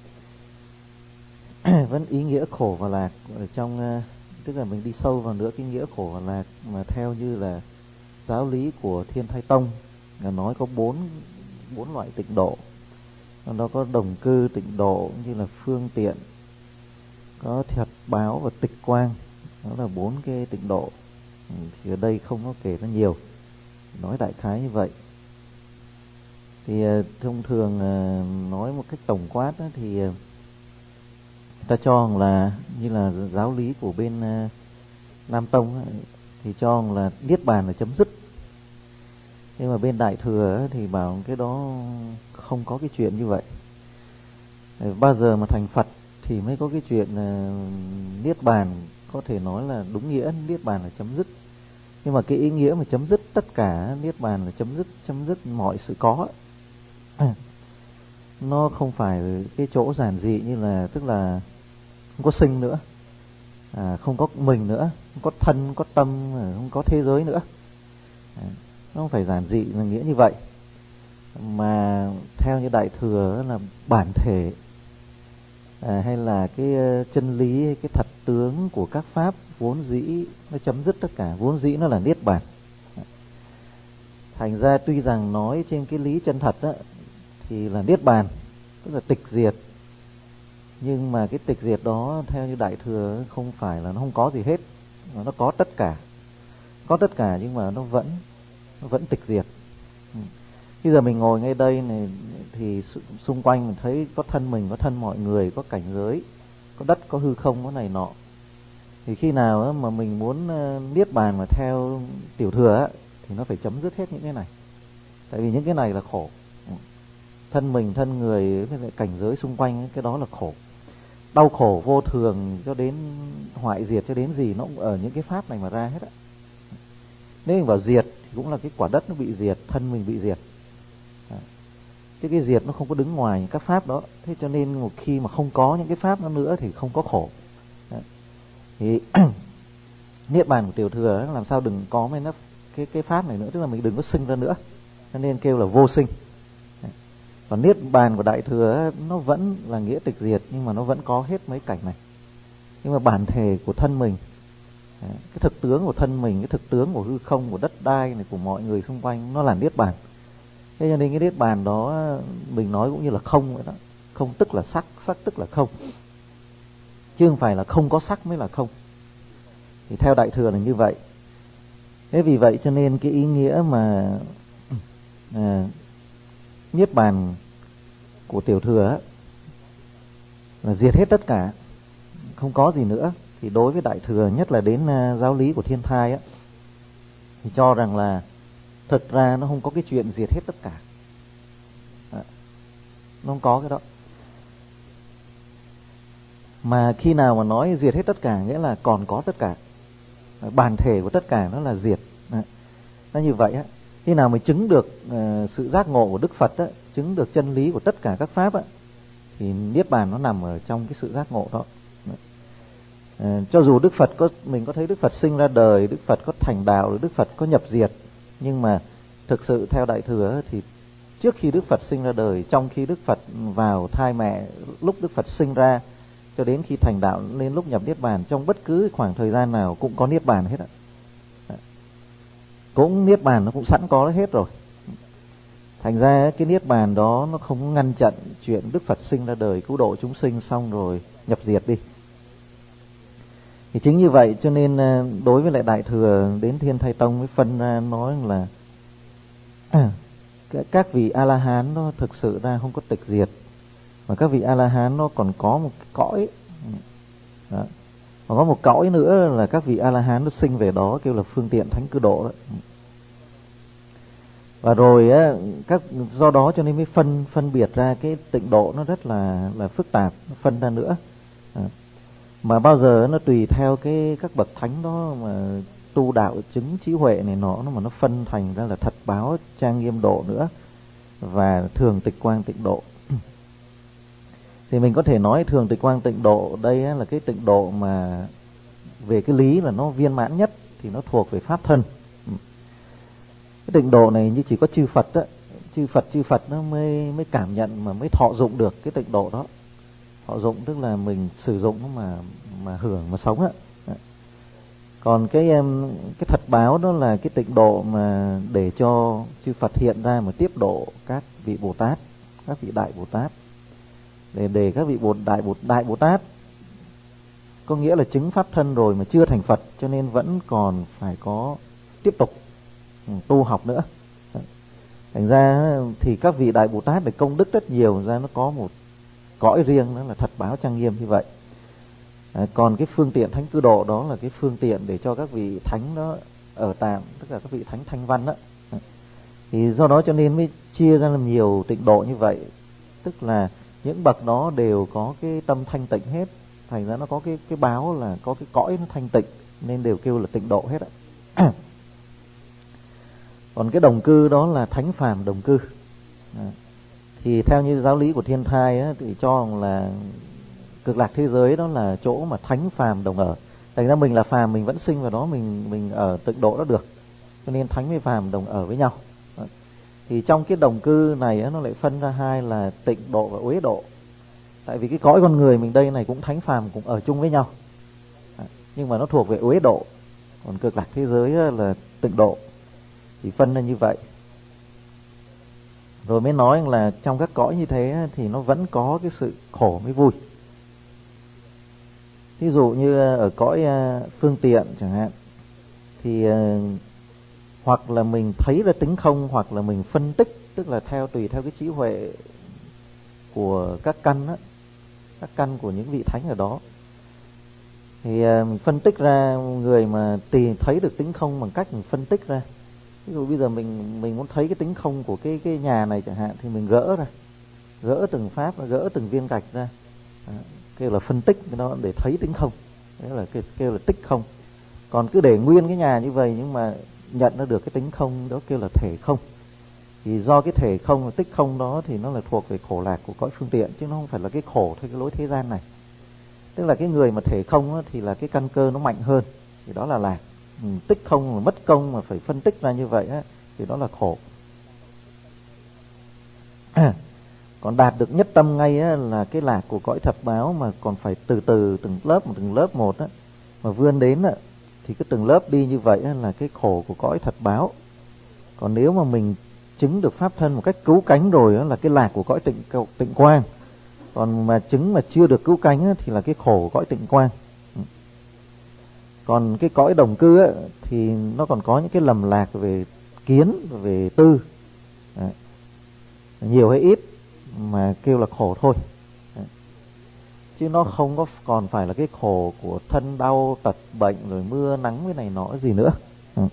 vẫn ý nghĩa khổ và lạc ở trong, tức là mình đi sâu vào nữa cái nghĩa khổ và lạc mà theo như là giáo lý của Thiên Thai Tông là nói có bốn bốn loại tịnh độ. Nó có đồng cư tịnh độ như là phương tiện, có thật báo và tịch quang. Đó là bốn cái tịnh độ. Thì ở đây không có kể nó nhiều, nói đại khái như vậy. Thì thông thường nói một cách tổng quát đó, thì ta cho là như là giáo lý của bên Nam Tông thì cho là niết bàn là chấm dứt. Nhưng mà bên Đại Thừa thì bảo cái đó không có cái chuyện như vậy. Bao giờ mà thành Phật thì mới có cái chuyện niết bàn, có thể nói là đúng nghĩa niết bàn là chấm dứt. Nhưng mà cái ý nghĩa mà chấm dứt tất cả, niết bàn là chấm dứt chấm dứt mọi sự có, nó không phải cái chỗ giản dị như là tức là không có sinh nữa, à, không có mình nữa, không có thân, không có tâm, không có thế giới nữa. À, nó không phải giản dị là nghĩa như vậy, mà theo như Đại Thừa là bản thể, à, hay là cái chân lý, cái thật tướng của các pháp vốn dĩ nó chấm dứt tất cả, vốn dĩ nó là niết bàn. Thành ra tuy rằng nói trên cái lý chân thật đó, thì là niết bàn, tức là tịch diệt, nhưng mà cái tịch diệt đó theo như Đại Thừa không phải là nó không có gì hết, mà nó có tất cả, có tất cả nhưng mà nó vẫn nó vẫn tịch diệt. Bây giờ mình ngồi ngay đây này thì xung quanh mình thấy có thân mình, có thân mọi người, có cảnh giới, có đất, có hư không, có này nọ. Thì khi nào mà mình muốn niết bàn mà theo Tiểu Thừa thì nó phải chấm dứt hết những cái này. Tại vì những cái này là khổ. Thân mình, thân người, với lại cảnh giới xung quanh, cái đó là khổ. Đau khổ vô thường cho đến hoại diệt cho đến gì nó cũng ở những cái pháp này mà ra hết á. Nếu mình vào diệt thì cũng là cái quả đất nó bị diệt, thân mình bị diệt. À, chứ cái diệt nó không có đứng ngoài các pháp đó. Thế cho nên một khi mà không có những cái pháp đó nữa thì không có khổ. À, thì niết bàn của Tiểu Thừa làm sao đừng có mấy nó cái cái pháp này nữa, tức là mình đừng có sinh ra nữa, cho nên kêu là vô sinh. Còn niết bàn của Đại Thừa nó vẫn là nghĩa tịch diệt, nhưng mà nó vẫn có hết mấy cảnh này. Nhưng mà bản thể của thân mình, cái thực tướng của thân mình, cái thực tướng của hư không, của đất đai này, của mọi người xung quanh, nó là niết bàn. Thế cho nên cái niết bàn đó mình nói cũng như là không vậy đó. Không tức là sắc, sắc tức là không, chứ không phải là không có sắc mới là không. Thì theo Đại Thừa là như vậy. Thế vì vậy cho nên cái ý nghĩa mà à, niết bàn của Tiểu Thừa là diệt hết tất cả, không có gì nữa. Thì đối với Đại Thừa, nhất là đến uh, giáo lý của Thiên Thai á, thì cho rằng là thực ra nó không có cái chuyện diệt hết tất cả. À, nó không có cái đó. Mà khi nào mà nói diệt hết tất cả nghĩa là còn có tất cả, bản thể của tất cả nó là diệt. À, nó như vậy á. Khi nào mình chứng được uh, sự giác ngộ của Đức Phật á, chứng được chân lý của tất cả các pháp á, thì niết bàn nó nằm ở trong cái sự giác ngộ đó. À, cho dù Đức Phật có, mình có thấy Đức Phật sinh ra đời, Đức Phật có thành đạo, Đức Phật có nhập diệt, nhưng mà thực sự theo Đại Thừa thì trước khi Đức Phật sinh ra đời, trong khi Đức Phật vào thai mẹ, lúc Đức Phật sinh ra cho đến khi thành đạo, đến lúc nhập niết bàn, trong bất cứ khoảng thời gian nào cũng có niết bàn hết ạ. Cũng niết bàn nó cũng sẵn có hết rồi. Thành ra cái niết bàn đó nó không ngăn chặn chuyện Đức Phật sinh ra đời cứu độ chúng sinh xong rồi nhập diệt đi. Thì chính như vậy cho nên đối với lại Đại Thừa đến Thiên Thai Tông mới phân ra nói là à, các vị A-la-hán nó thực sự ra không có tịch diệt, mà các vị A-la-hán nó còn có một cái cõi đó. Còn có một cõi nữa là các vị A-la-hán nó sinh về đó, kêu là phương tiện thánh cư độ đó. Và rồi á, các do đó cho nên mới phân phân biệt ra cái tịnh độ nó rất là là phức tạp, phân ra nữa. À, mà bao giờ nó tùy theo cái các bậc thánh đó mà tu đạo chứng trí huệ này nọ, nó mà nó phân thành ra là thật báo, trang nghiêm độ nữa, và thường tịch quang tịnh độ. Thì mình có thể nói thường tịch quang tịnh độ đây á, là cái tịnh độ mà về cái lý là nó viên mãn nhất thì nó thuộc về pháp thân. Cái tịnh độ này như chỉ có chư Phật đó, chư Phật chư Phật nó mới mới cảm nhận mà mới thọ dụng được cái tịnh độ đó. Thọ dụng tức là mình sử dụng nó mà mà hưởng mà sống á. Còn cái cái thật báo đó là cái tịnh độ mà để cho chư Phật hiện ra mà tiếp độ các vị Bồ Tát, các vị đại Bồ Tát, để để các vị Bồ đại Bồ đại Bồ Tát có nghĩa là chứng pháp thân rồi mà chưa thành Phật, cho nên vẫn còn phải có tiếp tục tu học nữa. Thành ra thì các vị đại Bồ Tát để công đức rất nhiều, ra nó có một cõi riêng, đó là thật báo trang nghiêm như vậy. À, còn cái phương tiện thánh cư độ đó là cái phương tiện để cho các vị thánh đó ở tạm, tức là các vị thánh thanh văn đó. À, thì do đó cho nên mới chia ra làm nhiều tịnh độ như vậy, tức là những bậc đó đều có cái tâm thanh tịnh hết, thành ra nó có cái cái báo là có cái cõi nó thanh tịnh, nên đều kêu là tịnh độ hết ạ. Còn cái đồng cư đó là thánh phàm đồng cư. À, thì theo như giáo lý của Thiên Thai á, thì cho là cực lạc thế giới đó là chỗ mà thánh phàm đồng ở. Thành ra mình là phàm, mình vẫn sinh vào đó, mình mình ở tịnh độ đó được, cho nên thánh với phàm đồng ở với nhau. Đó. Thì trong cái đồng cư này á, nó lại phân ra hai là tịnh độ và uế độ. Tại vì cái cõi con người mình đây này cũng thánh phàm cũng ở chung với nhau. Đó. Nhưng mà nó thuộc về uế độ, còn cực lạc thế giới á, là tịnh độ. Thì phân ra như vậy. Rồi mới nói là trong các cõi như thế thì nó vẫn có cái sự khổ mới vui. Ví dụ như ở cõi phương tiện chẳng hạn, thì hoặc là mình thấy ra tính không, hoặc là mình phân tích, tức là theo tùy theo cái trí huệ của các căn á, các căn của những vị thánh ở đó. Thì mình phân tích ra, người mà tìm thấy được tính không bằng cách mình phân tích ra. Ví dụ bây giờ mình mình muốn thấy cái tính không của cái cái nhà này chẳng hạn, thì mình gỡ ra, gỡ từng pháp, gỡ từng viên gạch ra, à, kêu là phân tích cái đó để thấy tính không, đấy là kêu, kêu là tích không. Còn cứ để nguyên cái nhà như vậy nhưng mà nhận ra được cái tính không đó kêu là thể không. Thì do cái thể không, tích không đó thì nó là thuộc về khổ lạc của cõi phương tiện, chứ nó không phải là cái khổ theo cái lối thế gian này. Tức là cái người mà thể không đó, thì là cái căn cơ nó mạnh hơn, thì đó là lạc. Ừ, tích không mà mất công mà phải phân tích ra như vậy á, thì đó là khổ. À, còn đạt được nhất tâm ngay á, là cái lạc của cõi thập báo, mà còn phải từ từ từng lớp một từng lớp một á, mà vươn đến á, thì cái từng lớp đi như vậy á, là cái khổ của cõi thật báo. Còn nếu mà mình chứng được pháp thân một cách cứu cánh rồi á, là cái lạc của cõi tịnh tịnh quang. Còn mà chứng mà chưa được cứu cánh á, thì là cái khổ của cõi tịnh quang. Còn cái cõi đồng cư á, thì nó còn có những cái lầm lạc về kiến, về tư. Đấy. Nhiều hay ít mà kêu là khổ thôi. Đấy. Chứ nó không có còn phải là cái khổ của thân đau, tật, bệnh, rồi mưa, nắng với này nọ gì nữa. Đấy.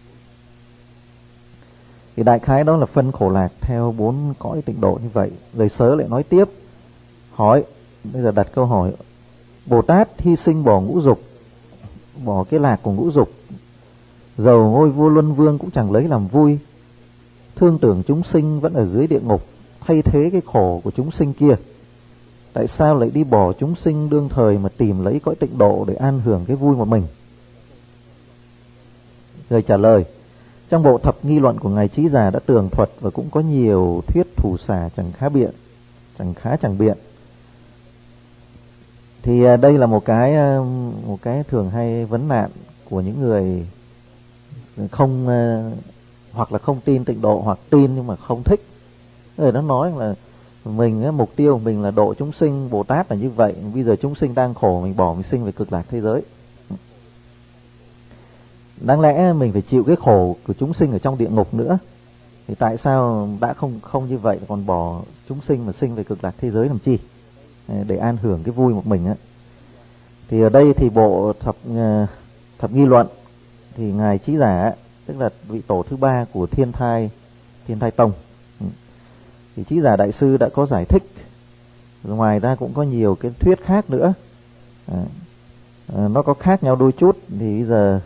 Thì đại khái đó là phân khổ lạc theo bốn cõi tịnh độ như vậy. Rồi Sớ lại nói tiếp, hỏi, bây giờ đặt câu hỏi, Bồ Tát hy sinh bỏ ngũ dục, bỏ cái lạc của ngũ dục, dầu ngôi vua luân vương cũng chẳng lấy làm vui, thương tưởng chúng sinh vẫn ở dưới địa ngục, thay thế cái khổ của chúng sinh kia. Tại sao lại đi bỏ chúng sinh đương thời mà tìm lấy cõi tịnh độ để an hưởng cái vui một mình? Người trả lời, trong bộ thập nghi luận của Ngài Trí Già đã tường thuật và cũng có nhiều thuyết thủ xả chẳng khá biện, chẳng khá chẳng biện. Thì đây là một cái một cái thường hay vấn nạn của những người không, hoặc là không tin tịnh độ, hoặc tin nhưng mà không thích. Người đó nói là mình, mục tiêu của mình là độ chúng sinh, Bồ Tát là như vậy, bây giờ chúng sinh đang khổ, mình bỏ mình sinh về cực lạc thế giới. Đáng lẽ mình phải chịu cái khổ của chúng sinh ở trong địa ngục nữa, thì tại sao đã không không như vậy còn bỏ chúng sinh mà sinh về cực lạc thế giới làm chi, để an hưởng cái vui một mình á. Thì ở đây thì bộ thập thập nghi luận thì Ngài Trí Giả, tức là vị tổ thứ ba của Thiên Thai Thiên Thai Tông, thì Trí Giả đại sư đã có giải thích. Ngoài ra cũng có nhiều cái thuyết khác nữa, à, à, nó có khác nhau đôi chút. Thì bây giờ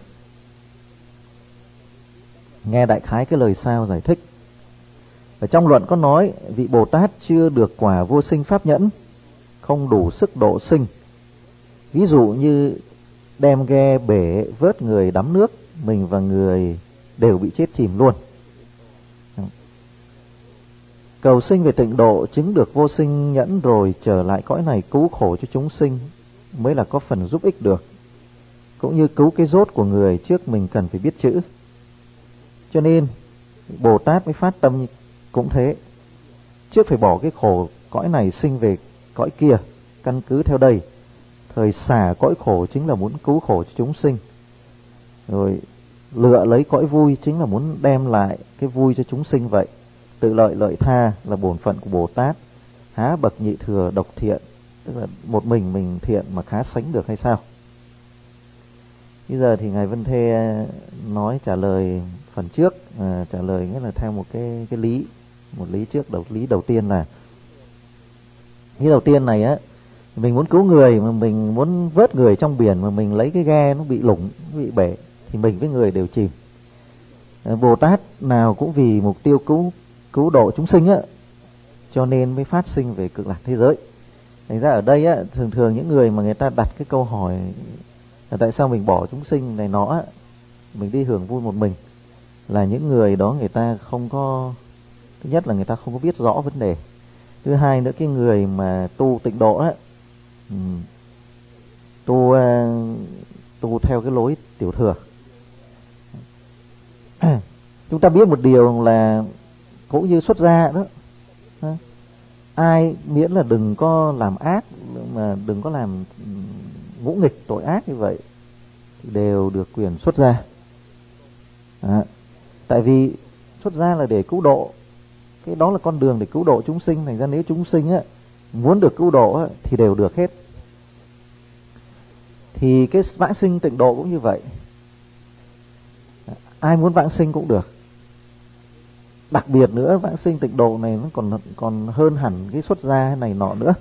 nghe đại khái cái lời sao giải thích. Ở trong luận có nói, vị Bồ Tát chưa được quả vô sinh pháp nhẫn, không đủ sức độ sinh. Ví dụ như đem ghe bể vớt người đắm nước, mình và người đều bị chết chìm luôn. Cầu sinh về tịnh độ, chứng được vô sinh nhẫn rồi trở lại cõi này cứu khổ cho chúng sinh mới là có phần giúp ích được. Cũng như cứu cái rốt của người, trước mình cần phải biết chữ. Cho nên Bồ Tát mới phát tâm cũng thế. Trước phải bỏ cái khổ cõi này sinh về cõi kia, căn cứ theo đây. Thời xả cõi khổ chính là muốn cứu khổ cho chúng sinh. Rồi lựa lấy cõi vui chính là muốn đem lại cái vui cho chúng sinh vậy. Tự lợi lợi tha là bổn phận của Bồ Tát. Há bậc nhị thừa độc thiện, tức là một mình mình thiện mà khá sánh được hay sao? Bây giờ thì Ngài Vân Thê nói trả lời phần trước, à, trả lời nghĩa là theo một cái cái lý, một lý trước đầu lý đầu tiên là lý đầu tiên này á, mình muốn cứu người mà mình muốn vớt người trong biển mà mình lấy cái ghe nó bị lủng, nó bị bể thì mình với người đều chìm. À, Bồ Tát nào cũng vì mục tiêu cứu cứu độ chúng sinh á, cho nên mới phát sinh về cực lạc thế giới. Thành ra ở đây á, thường thường những người mà người ta đặt cái câu hỏi là tại sao mình bỏ chúng sinh này nọ á, mình đi hưởng vui một mình, là những người đó người ta không có, thứ nhất là người ta không có biết rõ vấn đề, thứ hai nữa cái người mà tu tịnh độ á, um, tu uh, tu theo cái lối tiểu thừa. Chúng ta biết một điều là cũng như xuất gia đó, ai miễn là đừng có làm ác, mà đừng có làm ngũ nghịch tội ác như vậy thì đều được quyền xuất gia. À, tại vì xuất gia là để cứu độ, cái đó là con đường để cứu độ chúng sinh. Thành ra nếu chúng sinh á, muốn được cứu độ á, thì đều được hết. Thì cái vãng sinh tịnh độ cũng như vậy, ai muốn vãng sinh cũng được. Đặc biệt nữa vãng sinh tịnh độ này nó còn còn hơn hẳn cái xuất gia này nọ nữa,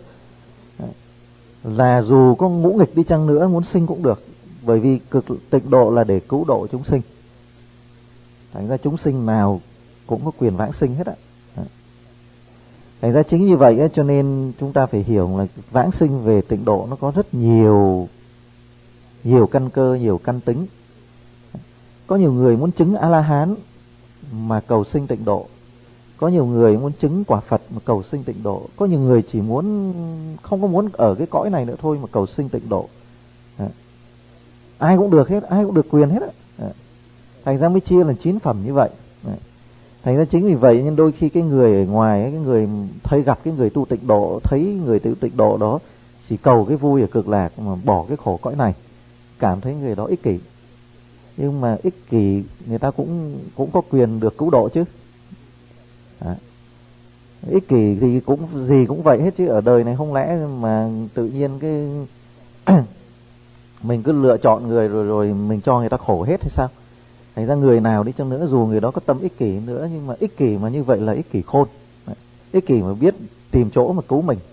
là dù có ngũ nghịch đi chăng nữa muốn sinh cũng được, bởi vì cực tịnh độ là để cứu độ chúng sinh. Thành ra chúng sinh nào cũng có quyền vãng sinh hết ạ. Thành ra chính như vậy ấy, cho nên chúng ta phải hiểu là vãng sinh về tịnh độ nó có rất nhiều nhiều căn cơ, nhiều căn tính. Có nhiều người muốn chứng A-la-hán mà cầu sinh tịnh độ, có nhiều người muốn chứng quả Phật mà cầu sinh tịnh độ, có nhiều người chỉ muốn không có muốn ở cái cõi này nữa thôi mà cầu sinh tịnh độ. À, ai cũng được hết, ai cũng được quyền hết. À, thành ra mới chia là chín phẩm như vậy. À, thành ra chính vì vậy nên đôi khi cái người ở ngoài, cái người thấy gặp cái người tu tịnh độ, thấy người tu tịnh độ đó chỉ cầu cái vui ở cực lạc mà bỏ cái khổ cõi này, cảm thấy người đó ích kỷ. Nhưng mà ích kỷ người ta cũng cũng có quyền được cứu độ chứ. À, ích kỷ thì cũng gì cũng vậy hết chứ, ở đời này không lẽ mà tự nhiên cái mình cứ lựa chọn người rồi rồi mình cho người ta khổ hết hay sao? Thành ra người nào đi chăng nữa, dù người đó có tâm ích kỷ nữa, nhưng mà ích kỷ mà như vậy là ích kỷ khôn, ích kỷ mà biết tìm chỗ mà cứu mình.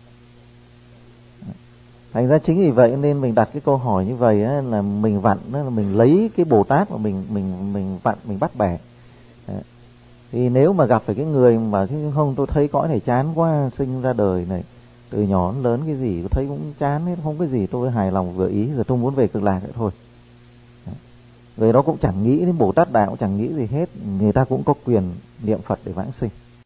Thành ra chính vì vậy nên mình đặt cái câu hỏi như vậy á, là mình vặn là mình lấy cái Bồ Tát mà mình mình mình vặn mình bắt bẻ. Thì nếu mà gặp phải cái người mà chứ không, tôi thấy cõi này chán quá, sinh ra đời này từ nhỏ đến lớn cái gì tôi thấy cũng chán hết, không cái gì tôi hài lòng vừa ý, rồi tôi muốn về cực lạc nữa thôi. Người đó cũng chẳng nghĩ đến Bồ Tát đạo, cũng chẳng nghĩ gì hết, người ta cũng có quyền niệm Phật để vãng sinh.